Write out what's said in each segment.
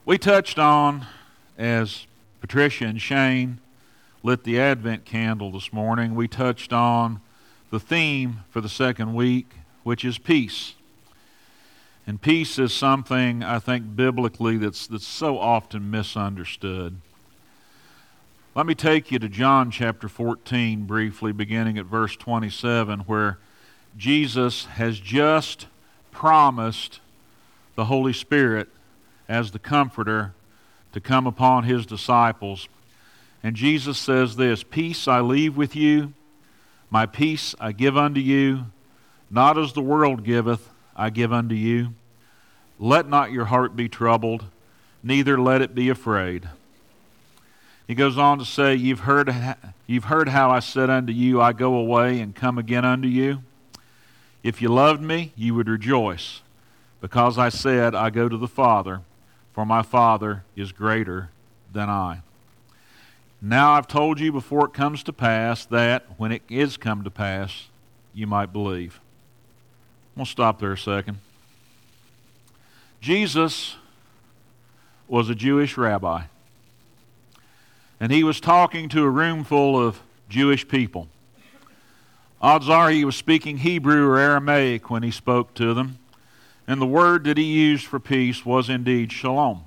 We touched on, as Patricia and Shane lit the Advent candle this morning, we touched on the theme for the second week, which is peace. And peace is something, I think, biblically that's so often misunderstood. Let me take you to John chapter 14 briefly, beginning at verse 27, where Jesus has just promised the Holy Spirit as the Comforter to come upon His disciples. And Jesus says this, "Peace I leave with you, my peace I give unto you, not as the world giveth, I give unto you. Let not your heart be troubled, neither let it be afraid." He goes on to say, You've heard how I said unto you, I go away and come again unto you. If you loved me, you would rejoice, because I said, I go to the Father, for my Father is greater than I. Now I've told you before it comes to pass, that when it is come to pass, you might believe. We'll stop there a second. Jesus was a Jewish rabbi, and he was talking to a room full of Jewish people. Odds are he was speaking Hebrew or Aramaic when he spoke to them, and the word that he used for peace was indeed shalom.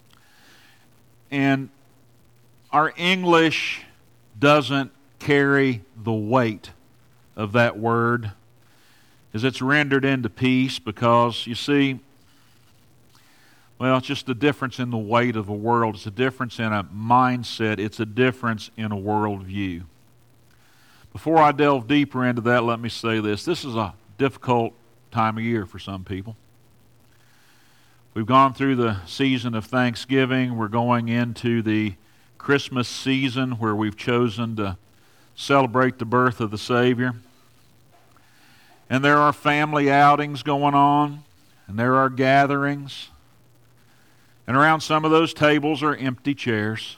And our English doesn't carry the weight of that word as it's rendered into peace, because, you see, well, it's just a difference in the weight of the world. It's a difference in a mindset. It's a difference in a worldview. Before I delve deeper into that, let me say this. This is a difficult time of year for some people. We've gone through the season of Thanksgiving. We're going into the Christmas season where we've chosen to celebrate the birth of the Savior. And there are family outings going on, and there are gatherings. And around some of those tables are empty chairs.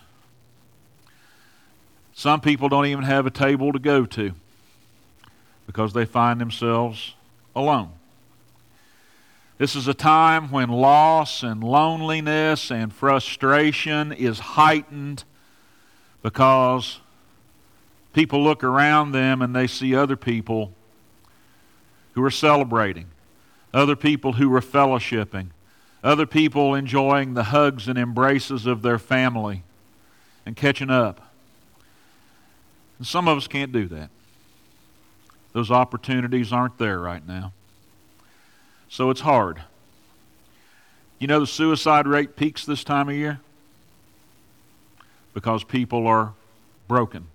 Some people don't even have a table to go to because they find themselves alone. This is a time when loss and loneliness and frustration is heightened because people look around them and they see other people who are celebrating, other people who are fellowshipping, other people enjoying the hugs and embraces of their family and catching up. And some of us can't do that. Those opportunities aren't there right now. So it's hard. You know, the suicide rate peaks this time of year because people are broken.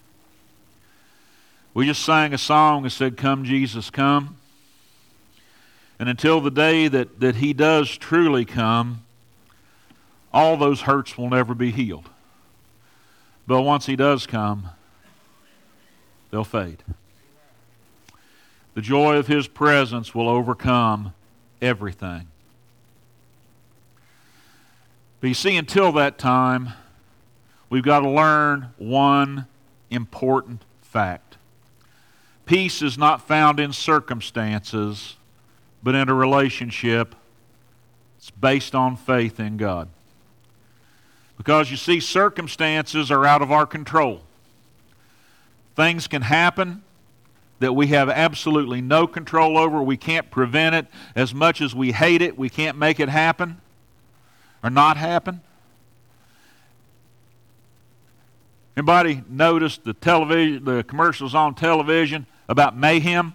We just sang a song that said, "Come, Jesus, come." And until the day that He does truly come, all those hurts will never be healed. But once He does come, they'll fade. The joy of His presence will overcome everything. But you see, until that time, we've got to learn one important fact. Peace is not found in circumstances, but in a relationship. It's based on faith in God. Because you see, circumstances are out of our control. Things can happen that we have absolutely no control over. We can't prevent it. As much as we hate it, we can't make it happen or not happen. Anybody notice the commercials on television about mayhem?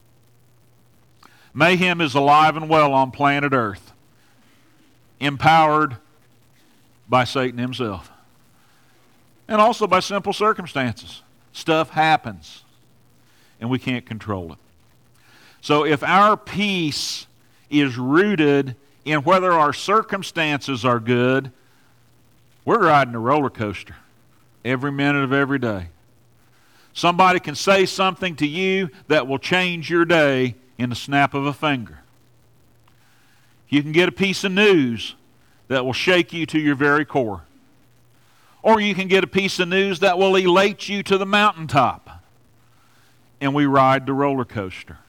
Mayhem is alive and well on planet Earth, empowered by Satan himself, and also by simple circumstances. Stuff happens, and we can't control it. So if our peace is rooted in whether our circumstances are good, we're riding a roller coaster every minute of every day. Somebody can say something to you that will change your day in the snap of a finger. You can get a piece of news that will shake you to your very core. Or you can get a piece of news that will elate you to the mountaintop. And we ride the roller coaster.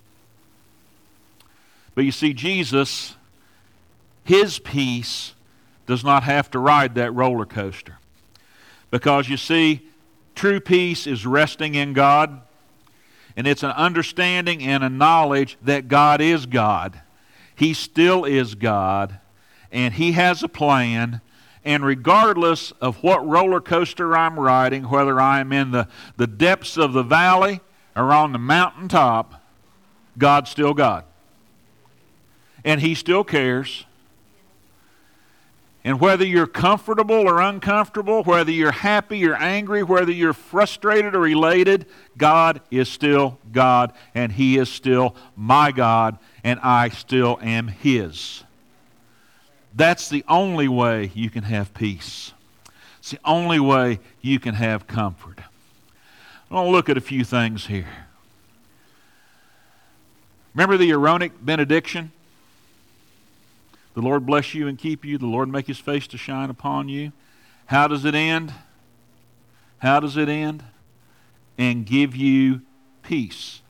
But you see, Jesus, His peace does not have to ride that roller coaster. Because you see, true peace is resting in God, and it's an understanding and a knowledge that God is God. He still is God, and He has a plan, and regardless of what roller coaster I'm riding, whether I'm in the depths of the valley or on the mountaintop, God's still God. And He still cares. And whether you're comfortable or uncomfortable, whether you're happy or angry, whether you're frustrated or elated, God is still God, and He is still my God, and I still am His. That's the only way you can have peace. It's the only way you can have comfort. I want to look at a few things here. Remember the Aaronic benediction? The Lord bless you and keep you. The Lord make His face to shine upon you. How does it end? How does it end? And give you peace.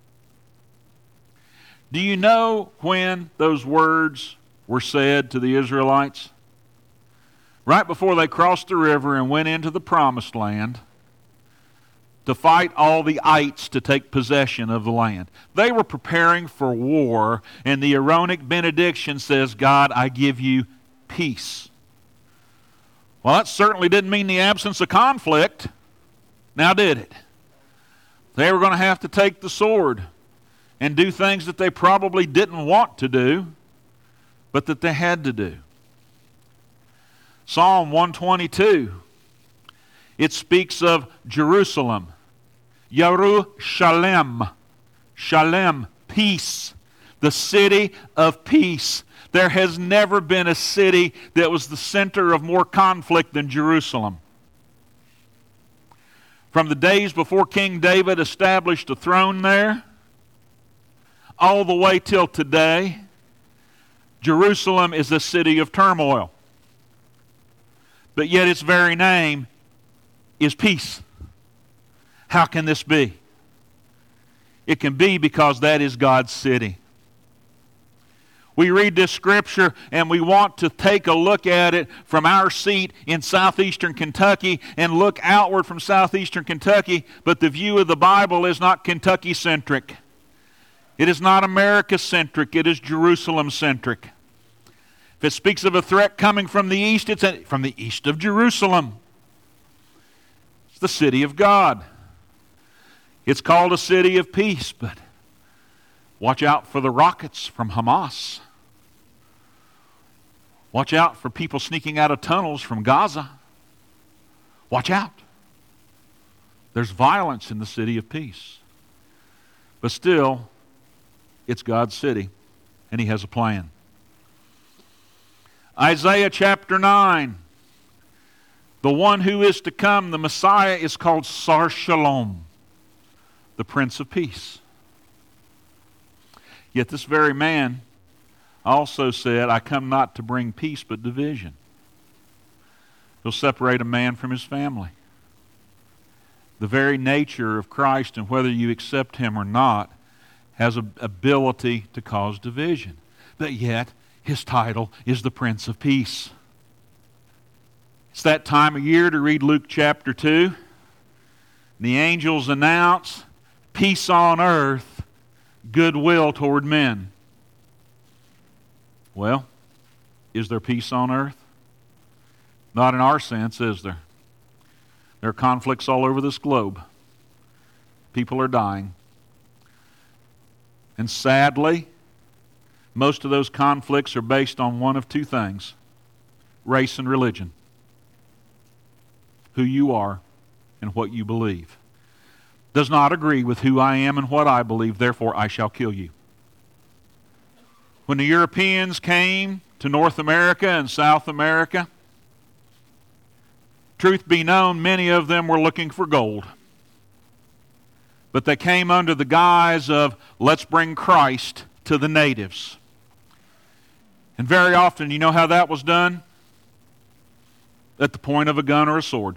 Do you know when those words were said to the Israelites? Right before they crossed the river and went into the promised land to fight all the ites to take possession of the land. They were preparing for war, and the Aaronic benediction says, God, I give you peace. Well, that certainly didn't mean the absence of conflict. Now did it? They were going to have to take the sword and do things that they probably didn't want to do, but that they had to do. Psalm 122, it speaks of Jerusalem. Yerushalem, Shalem, peace, the city of peace. There has never been a city that was the center of more conflict than Jerusalem. From the days before King David established a throne there, all the way till today, Jerusalem is a city of turmoil. But yet its very name is peace. How can this be? It can be because that is God's city. We read this scripture and we want to take a look at it from our seat in southeastern Kentucky and look outward from southeastern Kentucky, but the view of the Bible is not Kentucky-centric. It is not America-centric. It is Jerusalem-centric. If it speaks of a threat coming from the east, it's from the east of Jerusalem. It's the city of God. It's called a city of peace, but watch out for the rockets from Hamas. Watch out for people sneaking out of tunnels from Gaza. Watch out. There's violence in the city of peace. But still, it's God's city, and He has a plan. Isaiah chapter 9. The one who is to come, the Messiah, is called Sar Shalom, the Prince of Peace. Yet this very man also said, I come not to bring peace but division. He'll separate a man from his family. The very nature of Christ, and whether you accept Him or not, has an ability to cause division. But yet, His title is the Prince of Peace. It's that time of year to read Luke chapter 2. The angels announce peace on earth, goodwill toward men. Well, is there peace on earth? Not in our sense, is there? There are conflicts all over this globe. People are dying. And sadly, most of those conflicts are based on one of two things: race and religion. Who you are and what you believe. Does not agree with who I am and what I believe, therefore I shall kill you. When the Europeans came to North America and South America, truth be known, many of them were looking for gold. But they came under the guise of, let's bring Christ to the natives. And very often, you know how that was done? At the point of a gun or a sword.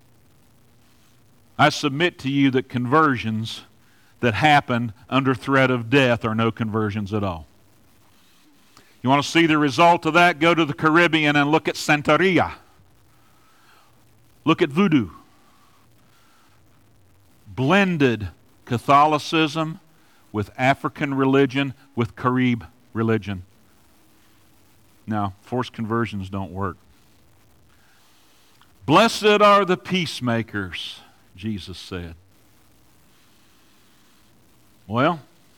I submit to you that conversions that happen under threat of death are no conversions at all. You want to see the result of that? Go to the Caribbean and look at Santeria. Look at voodoo. Blended Catholicism with African religion, with Carib religion. Now, forced conversions don't work. Blessed are the peacemakers, Jesus said. Well,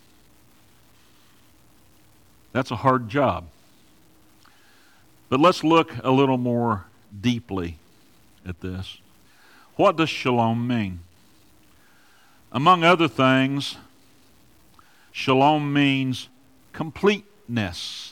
that's a hard job. But let's look a little more deeply at this. What does shalom mean? Among other things, shalom means completeness,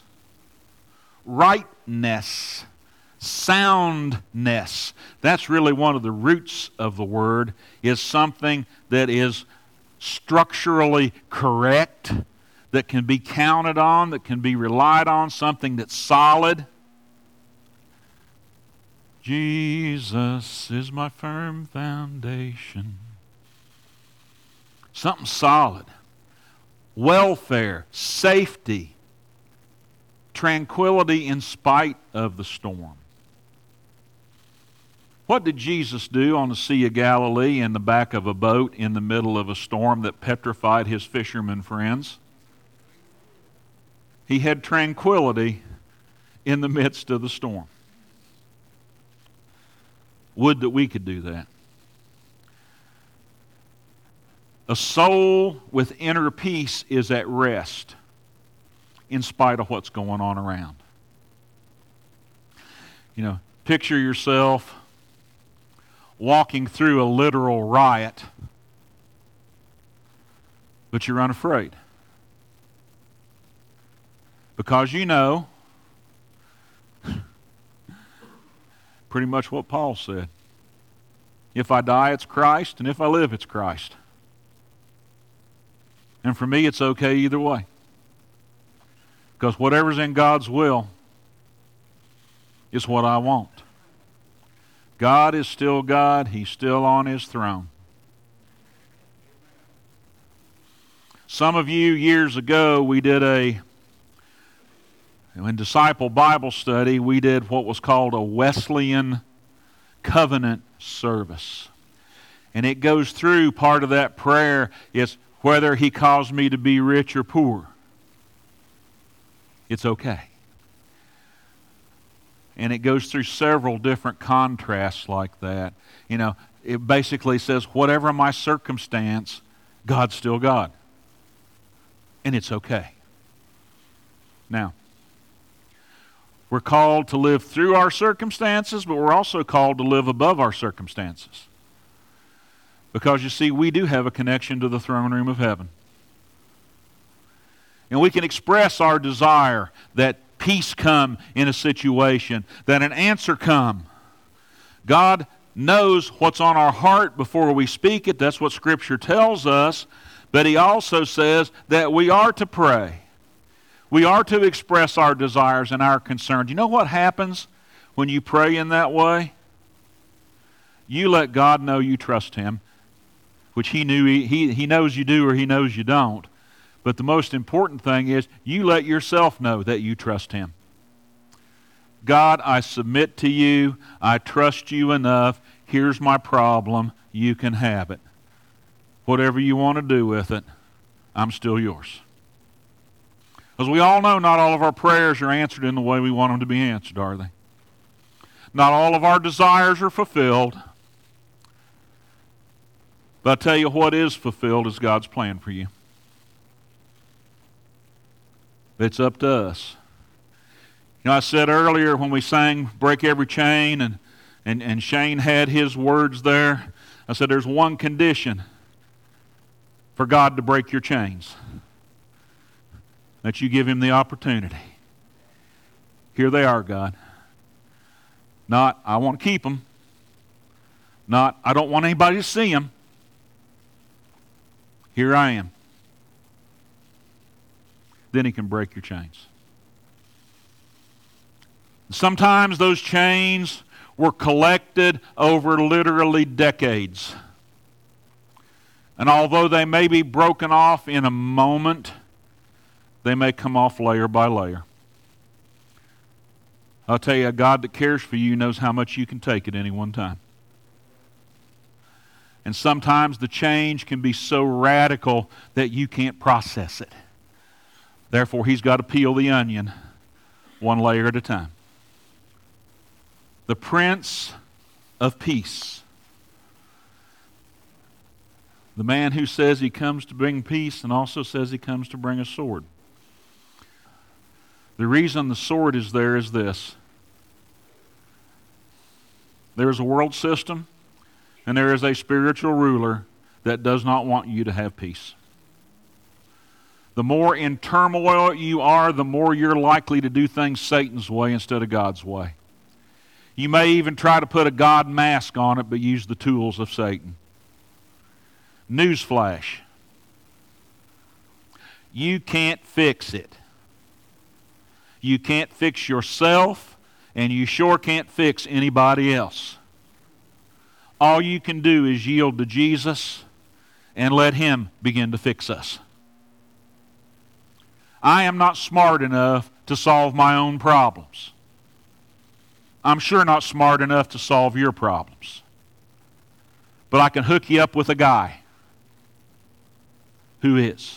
rightness, soundness. That's really one of the roots of the word, is something that is structurally correct, that can be counted on, that can be relied on, something that's solid. Jesus is my firm foundation. Something solid. Welfare, safety, tranquility in spite of the storm. What did Jesus do on the Sea of Galilee in the back of a boat in the middle of a storm that petrified his fishermen friends? He had tranquility in the midst of the storm. Would that we could do that. A soul with inner peace is at rest in spite of what's going on around. You know, picture yourself walking through a literal riot, but you're unafraid. Because you know pretty much what Paul said. If I die, it's Christ, and if I live, it's Christ. And for me, it's okay either way. Because whatever's in God's will is what I want. God is still God. He's still on His throne. Some of you, years ago, in Disciple Bible Study, we did what was called a Wesleyan covenant service. And it goes through, part of that prayer is, whether He calls me to be rich or poor, it's okay. And it goes through several different contrasts like that. You know, it basically says, whatever my circumstance, God's still God. And it's okay. Now, we're called to live through our circumstances, but we're also called to live above our circumstances. Because you see, we do have a connection to the throne room of heaven. And we can express our desire that peace come in a situation, that an answer come. God knows what's on our heart before we speak it. That's what Scripture tells us. But He also says that we are to pray. We are to express our desires and our concerns. You know what happens when you pray in that way? You let God know you trust Him, which He knows you do or He knows you don't. But the most important thing is you let yourself know that you trust Him. God, I submit to you. I trust you enough. Here's my problem. You can have it. Whatever you want to do with it, I'm still yours. Because we all know not all of our prayers are answered in the way we want them to be answered, are they? Not all of our desires are fulfilled. But I tell you what is fulfilled is God's plan for you. It's up to us. You know, I said earlier when we sang Break Every Chain, and Shane had his words there, I said there's one condition for God to break your chains. That you give Him the opportunity. Here they are, God. Not, I want to keep them. Not, I don't want anybody to see them. Here I am. Then He can break your chains. Sometimes those chains were collected over literally decades. And although they may be broken off in a moment, they may come off layer by layer. I'll tell you, a God that cares for you knows how much you can take at any one time. And sometimes the change can be so radical that you can't process it. Therefore, He's got to peel the onion one layer at a time. The Prince of Peace. The man who says he comes to bring peace and also says he comes to bring a sword. The reason the sword is there is this. There is a world system and there is a spiritual ruler that does not want you to have peace. The more in turmoil you are, the more you're likely to do things Satan's way instead of God's way. You may even try to put a God mask on it, but use the tools of Satan. Newsflash. You can't fix it. You can't fix yourself, and you sure can't fix anybody else. All you can do is yield to Jesus and let Him begin to fix us. I am not smart enough to solve my own problems. I'm sure not smart enough to solve your problems. But I can hook you up with a guy who is.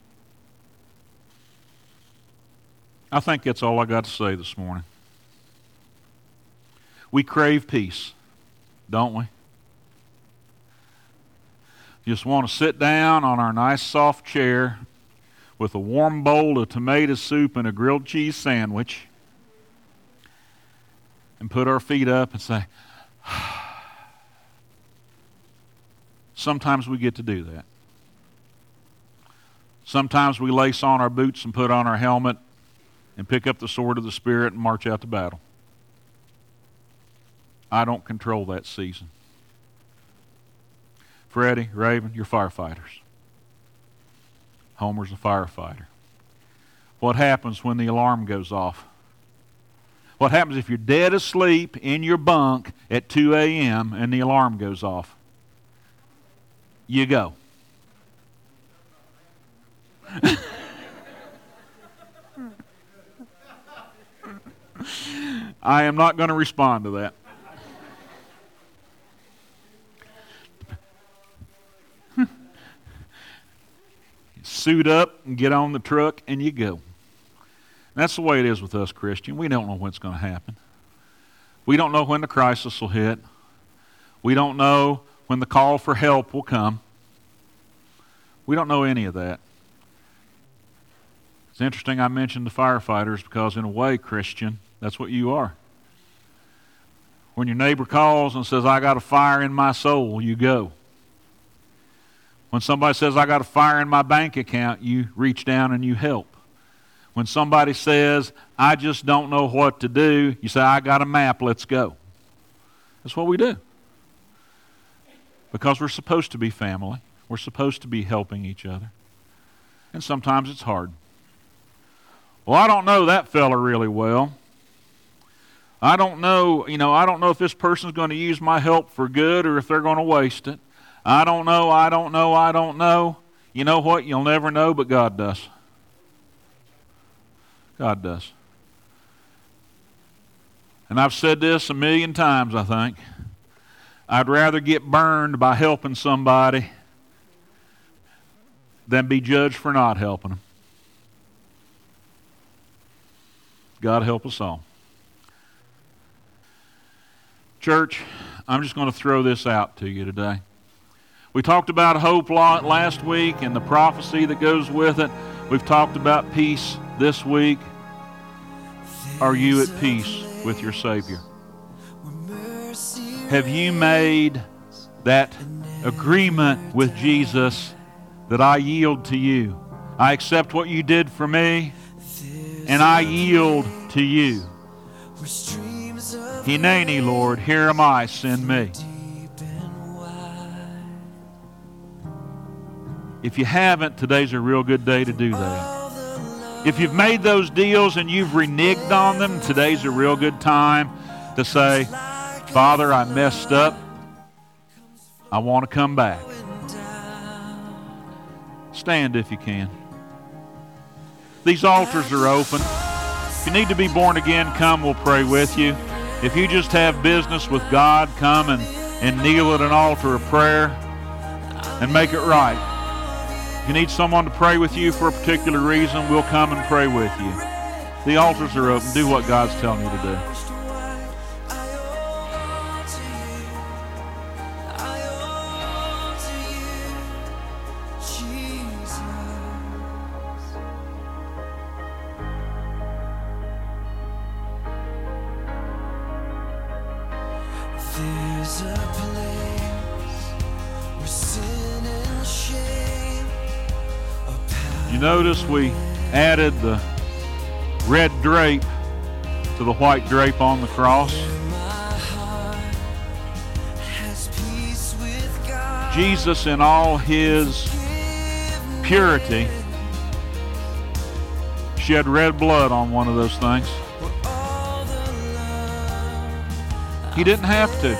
I think that's all I got to say this morning. We crave peace, don't we? Just want to sit down on our nice soft chair with a warm bowl of tomato soup and a grilled cheese sandwich and put our feet up and say, sometimes we get to do that. Sometimes we lace on our boots and put on our helmet and pick up the sword of the Spirit and march out to battle. I don't control that season. Freddie, Raven, you're firefighters. Homer's a firefighter. What happens when the alarm goes off? What happens if you're dead asleep in your bunk at 2 a.m. and the alarm goes off? You go. I am not going to respond to that. Suit up and get on the truck and you go. That's the way it is with us, Christian. We don't know what's going to happen. We don't know when the crisis will hit. We don't know when the call for help will come. We don't know any of that. It's interesting I mentioned the firefighters because in a way, Christian, that's what you are. When your neighbor calls and says, I got a fire in my soul, you go. When somebody says, I got a fire in my bank account, you reach down and you help. When somebody says, I just don't know what to do, you say, I got a map, let's go. That's what we do. Because we're supposed to be family. We're supposed to be helping each other. And sometimes it's hard. Well, I don't know that fella really well. I don't know if this person's going to use my help for good or if they're going to waste it. I don't know. You know what? You'll never know, but God does. God does. And I've said this a million times, I think. I'd rather get burned by helping somebody than be judged for not helping them. God help us all. Church, I'm just going to throw this out to you today. We talked about hope last week and the prophecy that goes with it. We've talked about peace this week. Are you at peace with your Savior? Have you made that agreement with Jesus that I yield to you? I accept what you did for me, and I yield to you. Hineni, Lord, here am I, send me. If you haven't, today's a real good day to do that. If you've made those deals and you've reneged on them, today's a real good time to say, Father, I messed up. I want to come back. Stand if you can. These altars are open. If you need to be born again, come, we'll pray with you. If you just have business with God, come and kneel at an altar of prayer and make it right. If you need someone to pray with you for a particular reason, we'll come and pray with you. The altars are open. Do what God's telling you to do. There's a place where sin and shame are powerless. You notice we added the red drape to the white drape on the cross. Jesus, in all his purity, shed red blood on one of those things. He didn't have to.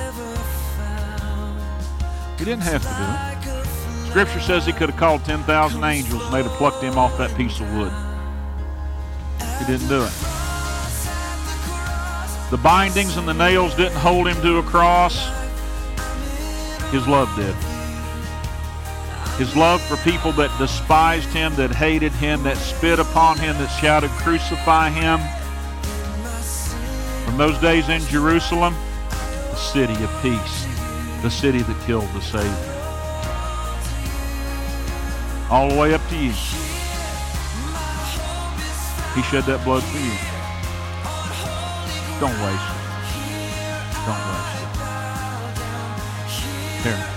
He didn't have to do it. Scripture says he could have called 10,000 angels and they'd have plucked him off that piece of wood. He didn't do it. The bindings and the nails didn't hold him to a cross. His love did. His love for people that despised him, that hated him, that spit upon him, that shouted, "Crucify him." From those days in Jerusalem, the city of peace, the city that killed the Savior. All the way up to you. He shed that blood for you. Don't waste it. Don't waste it. Here.